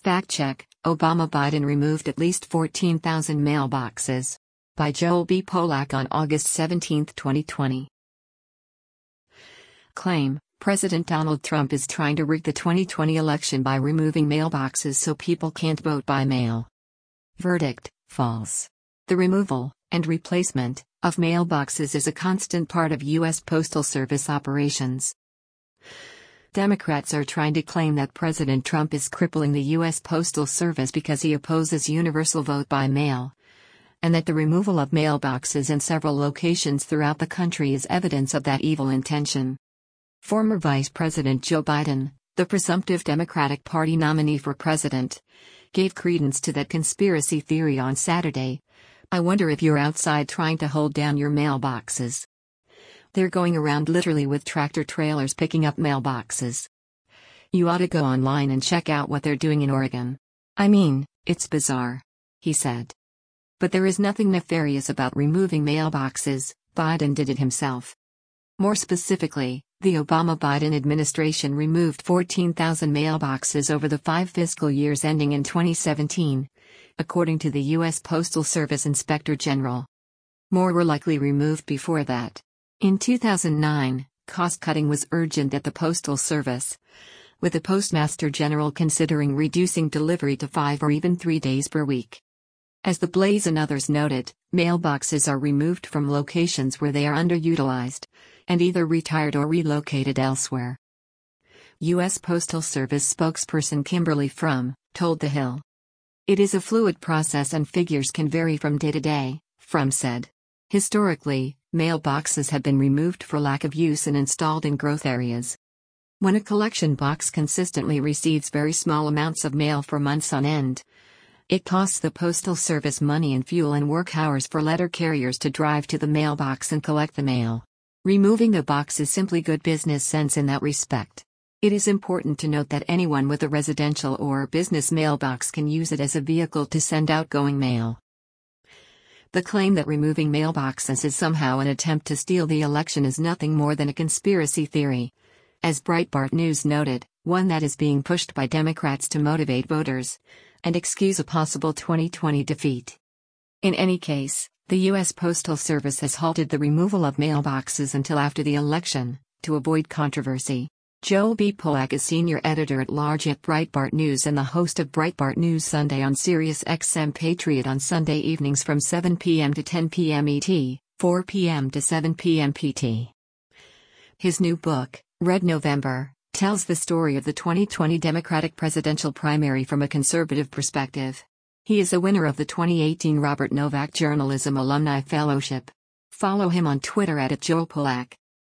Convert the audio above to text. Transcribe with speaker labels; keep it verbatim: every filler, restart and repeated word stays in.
Speaker 1: Fact check: Obama-Biden removed at least fourteen thousand mailboxes. By Joel B. Polak on August seventeenth, twenty twenty. Claim: President Donald Trump is trying to rig the twenty twenty election by removing mailboxes so people can't vote by mail. Verdict: false. The removal, and replacement, of mailboxes is a constant part of U S Postal Service operations. Democrats are trying to claim that President Trump is crippling the U S Postal Service because he opposes universal vote by mail, and that the removal of mailboxes in several locations throughout the country is evidence of that evil intention. Former Vice President Joe Biden, the presumptive Democratic Party nominee for president, gave credence to that conspiracy theory on Saturday. "I wonder if you're outside trying to hold down your mailboxes. They're going around literally with tractor trailers picking up mailboxes. You ought to go online and check out what they're doing in Oregon. I mean, it's bizarre," he said. But there is nothing nefarious about removing mailboxes. Biden did it himself. More specifically, the Obama-Biden administration removed fourteen thousand mailboxes over the five fiscal years ending in twenty seventeen, according to the U S Postal Service Inspector General. More were likely removed before that. In two thousand nine, cost-cutting was urgent at the Postal Service, with the Postmaster General considering reducing delivery to five or even three days per week. As the Blaze and others noted, mailboxes are removed from locations where they are underutilized, and either retired or relocated elsewhere. U S Postal Service spokesperson Kimberly Frum told The Hill. "It is a fluid process and figures can vary from day to day," Frum said. Historically, mailboxes have been removed for lack of use and installed in growth areas. When a collection box consistently receives very small amounts of mail for months on end, it costs the Postal Service money and fuel and work hours for letter carriers to drive to the mailbox and collect the mail. Removing the box is simply good business sense in that respect. It is important to note that anyone with a residential or business mailbox can use it as a vehicle to send outgoing mail. The claim that removing mailboxes is somehow an attempt to steal the election is nothing more than a conspiracy theory. As Breitbart News noted, one that is being pushed by Democrats to motivate voters and excuse a possible twenty twenty defeat. In any case, the U S Postal Service has halted the removal of mailboxes until after the election, to avoid controversy. Joel B. Polak is senior editor-at-large at Breitbart News and the host of Breitbart News Sunday on Sirius X M Patriot on Sunday evenings from seven p m to ten p m E T, four p m to seven p m P T. His new book, Red November, tells the story of the twenty twenty Democratic presidential primary from a conservative perspective. He is a winner of the twenty eighteen Robert Novak Journalism Alumni Fellowship. Follow him on Twitter at Joel Polak.